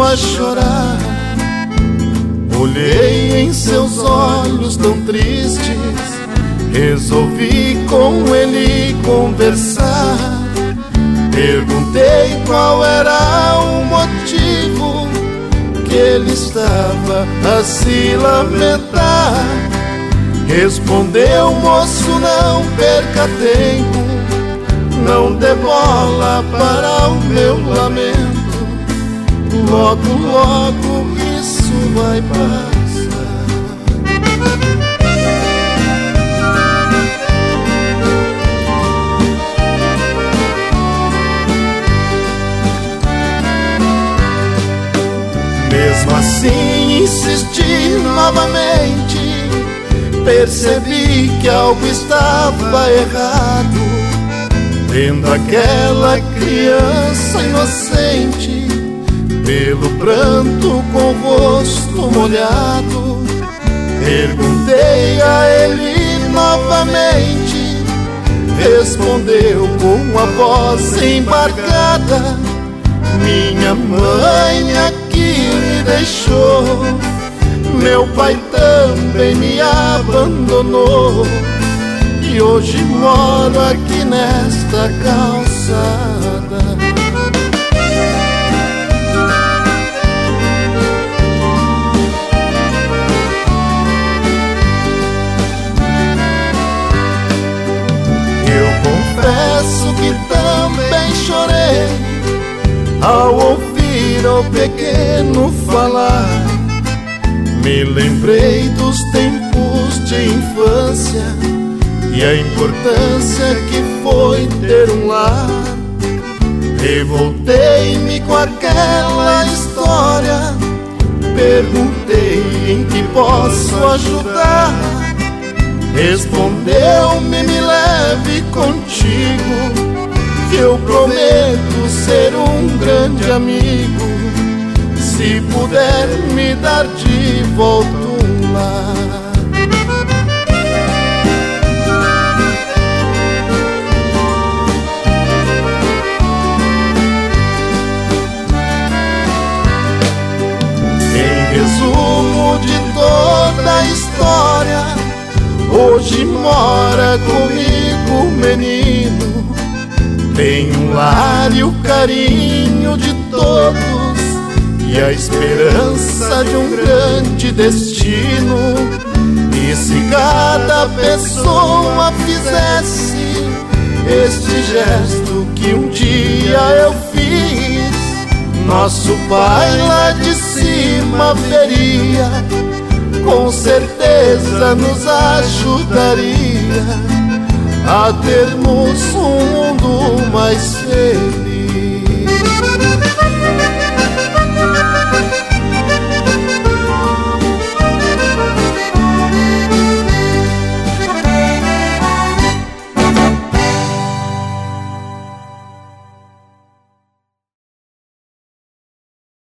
a chorar. Olhei em seus olhos tão tristes, resolvi com ele conversar. Perguntei qual era o motivo que ele estava a se lamentar. Respondeu: moço, não perca tempo, não dê bola para o meu lamento. Logo, logo isso vai passar. Mesmo assim insisti novamente, percebi que algo estava errado. Vendo aquela criança inocente, pelo pranto com o rosto molhado, perguntei a ele novamente. Respondeu com a voz embargada: minha mãe aqui me deixou, meu pai também me abandonou, e hoje moro aqui nesta calçada. Eu confesso que também chorei ao ouvir o pequeno falar. Me lembrei dos tempos de infância e a importância que foi ter um lar. Revoltei-me com aquela história, perguntei em que posso ajudar. Respondeu-me: me leve contigo, que eu prometo ser um grande amigo, se puder me dar de volta um lar. Em resumo de toda a história, hoje mora comigo um menino. Tem um lar e o carinho de todos, e a esperança de um grande destino. E se cada pessoa fizesse este gesto que um dia eu fiz, nosso Pai lá de cima veria, com certeza nos ajudaria a termos um mundo mais feliz.